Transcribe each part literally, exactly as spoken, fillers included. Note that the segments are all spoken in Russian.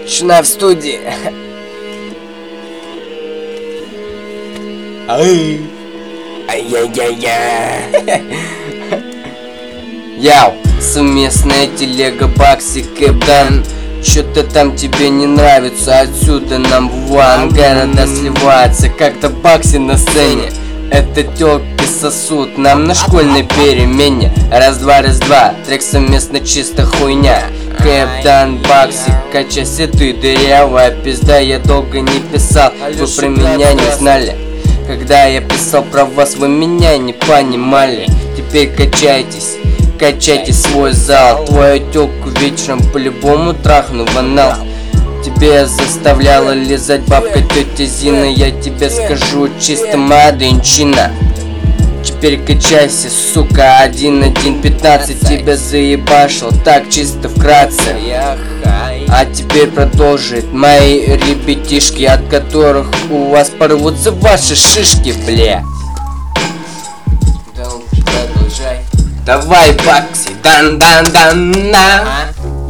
Шна в студии. Ай. Ай-яй-яй-яй. Яу, совместная телега, Бакси, Кэпдан. Чё-то там тебе не нравится, отсюда нам ван. Города сливаются, как-то Бакси на сцене. Это тёлки сосут нам на школьной перемене. Раз-два, раз-два, трек совместно чисто хуйня. Кэпдан, Бакси, качайся ты, дырявая пизда. Я долго не писал, вы про меня не знали. Когда я писал про вас, вы меня не понимали. Теперь качайтесь, качайте свой зал. Твою тёлку вечером по-любому трахну в анал. Тебе заставляла лизать бабка тетя Зина. Я тебе скажу чисто мадынчина. Теперь качайся, сука, один-один пятнадцать. Тебя заебашил, так чисто вкратце. А теперь продолжит мои ребятишки, от которых у вас порвутся ваши шишки, бля. Продолжай. Давай, Бакси, дан-дан-дан-на.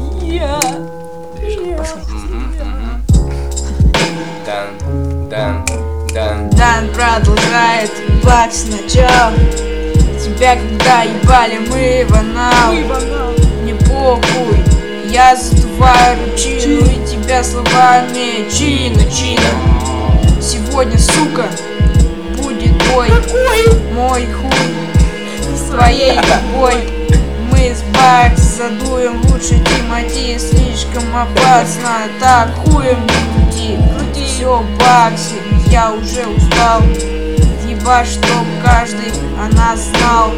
Дан, дан, дан. Дан продолжает, Бакси начал. Тебя когда ебали мы в анал. Не похуй, я задуваю ручину и тебя словами чина-чина. Сегодня, сука, будет бой. Мой хуй с твоей тобой. Мы с Бакси задуем, лучше Тимати, слишком опасно. Так хуем не крути. Все, Бакси, я уже устал. Ебать, чтоб каждый о нас знал.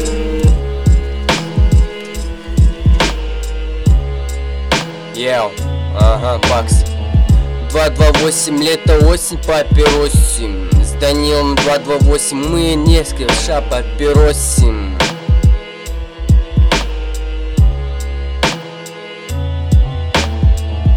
Йоу, ага, Бакси. два два восемь, лето, осень, папиросим. С Данилом два два восемь мы несколько ша папиросим.